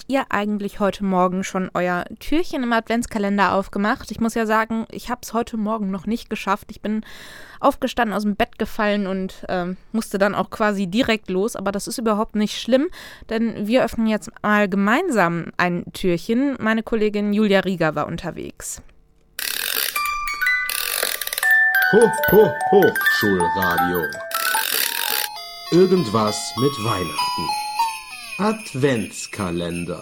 ihr eigentlich heute Morgen schon euer Türchen im Adventskalender aufgemacht? Ich muss ja sagen, ich habe es heute Morgen noch nicht geschafft. Ich bin aufgestanden, aus dem Bett gefallen und musste dann auch quasi direkt los. Aber das ist überhaupt nicht schlimm, denn wir öffnen jetzt mal gemeinsam ein Türchen. Meine Kollegin Julia Rieger war unterwegs. Ho, ho, Hochschulradio. Irgendwas mit Weihnachten. Adventskalender.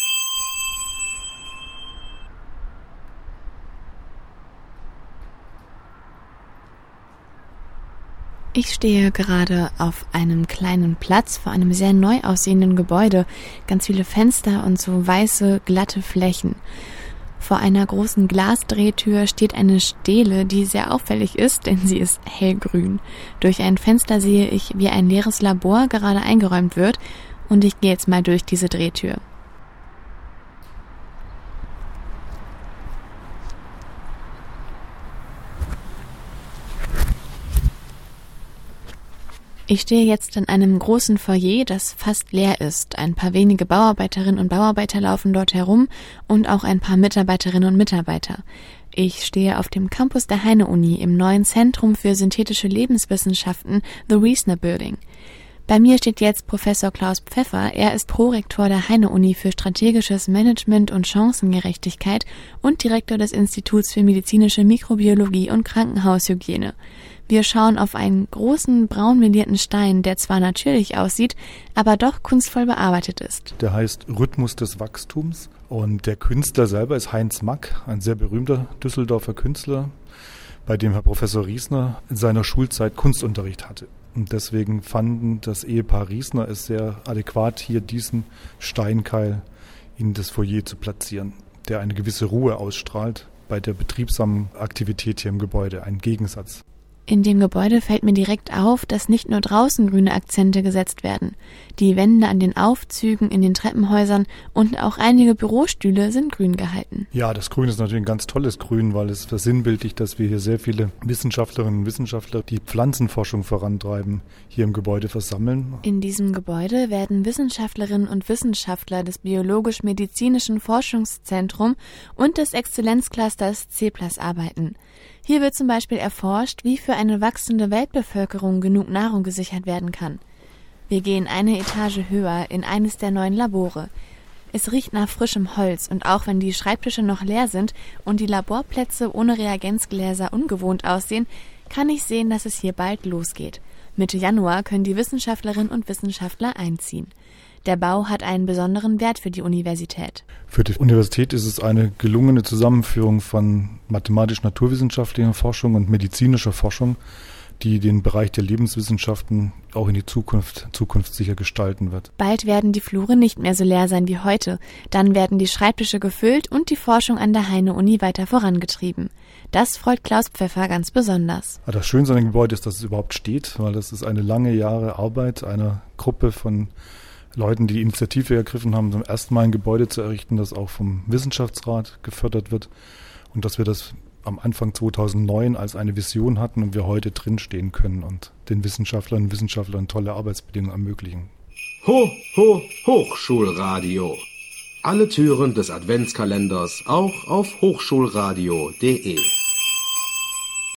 Ich stehe gerade auf einem kleinen Platz vor einem sehr neu aussehenden Gebäude. Ganz viele Fenster und so weiße, glatte Flächen. Vor einer großen Glasdrehtür steht eine Stele, die sehr auffällig ist, denn sie ist hellgrün. Durch ein Fenster sehe ich, wie ein leeres Labor gerade eingeräumt wird, und ich gehe jetzt mal durch diese Drehtür. Ich stehe jetzt in einem großen Foyer, das fast leer ist. Ein paar wenige Bauarbeiterinnen und Bauarbeiter laufen dort herum und auch ein paar Mitarbeiterinnen und Mitarbeiter. Ich stehe auf dem Campus der Heine-Uni im neuen Zentrum für synthetische Lebenswissenschaften, The Riesner Building. Bei mir steht jetzt Professor Klaus Pfeffer. Er ist Prorektor der Heine-Uni für strategisches Management und Chancengerechtigkeit und Direktor des Instituts für medizinische Mikrobiologie und Krankenhaushygiene. Wir schauen auf einen großen, braun melierten Stein, der zwar natürlich aussieht, aber doch kunstvoll bearbeitet ist. Der heißt Rhythmus des Wachstums und der Künstler selber ist Heinz Mack, ein sehr berühmter Düsseldorfer Künstler, bei dem Herr Professor Riesner in seiner Schulzeit Kunstunterricht hatte. Und deswegen fanden das Ehepaar Riesner es sehr adäquat, hier diesen Steinkeil in das Foyer zu platzieren, der eine gewisse Ruhe ausstrahlt bei der betriebsamen Aktivität hier im Gebäude, ein Gegensatz. In dem Gebäude fällt mir direkt auf, dass nicht nur draußen grüne Akzente gesetzt werden. Die Wände an den Aufzügen, in den Treppenhäusern und auch einige Bürostühle sind grün gehalten. Ja, das Grün ist natürlich ein ganz tolles Grün, weil es versinnbildlicht, dass wir hier sehr viele Wissenschaftlerinnen und Wissenschaftler, die Pflanzenforschung vorantreiben, hier im Gebäude versammeln. In diesem Gebäude werden Wissenschaftlerinnen und Wissenschaftler des Biologisch-Medizinischen Forschungszentrums und des Exzellenzclusters C+ arbeiten. Hier wird zum Beispiel erforscht, wie für eine wachsende Weltbevölkerung genug Nahrung gesichert werden kann. Wir gehen eine Etage höher in eines der neuen Labore. Es riecht nach frischem Holz und auch wenn die Schreibtische noch leer sind und die Laborplätze ohne Reagenzgläser ungewohnt aussehen, kann ich sehen, dass es hier bald losgeht. Mitte Januar können die Wissenschaftlerinnen und Wissenschaftler einziehen. Der Bau hat einen besonderen Wert für die Universität. Für die Universität ist es eine gelungene Zusammenführung von mathematisch-naturwissenschaftlicher Forschung und medizinischer Forschung, die den Bereich der Lebenswissenschaften auch in die Zukunft zukunftssicher gestalten wird. Bald werden die Flure nicht mehr so leer sein wie heute. Dann werden die Schreibtische gefüllt und die Forschung an der Heine-Uni weiter vorangetrieben. Das freut Klaus Pfeffer ganz besonders. Das Schönste an dem Gebäude ist, dass es überhaupt steht, weil das ist eine lange Jahre Arbeit einer Gruppe von Leuten, die Initiative ergriffen haben, zum ersten Mal ein Gebäude zu errichten, das auch vom Wissenschaftsrat gefördert wird und dass wir das am Anfang 2009 als eine Vision hatten und wir heute drinstehen können und den Wissenschaftlerinnen und Wissenschaftlern tolle Arbeitsbedingungen ermöglichen. Ho, ho, Hochschulradio. Alle Türen des Adventskalenders auch auf hochschulradio.de.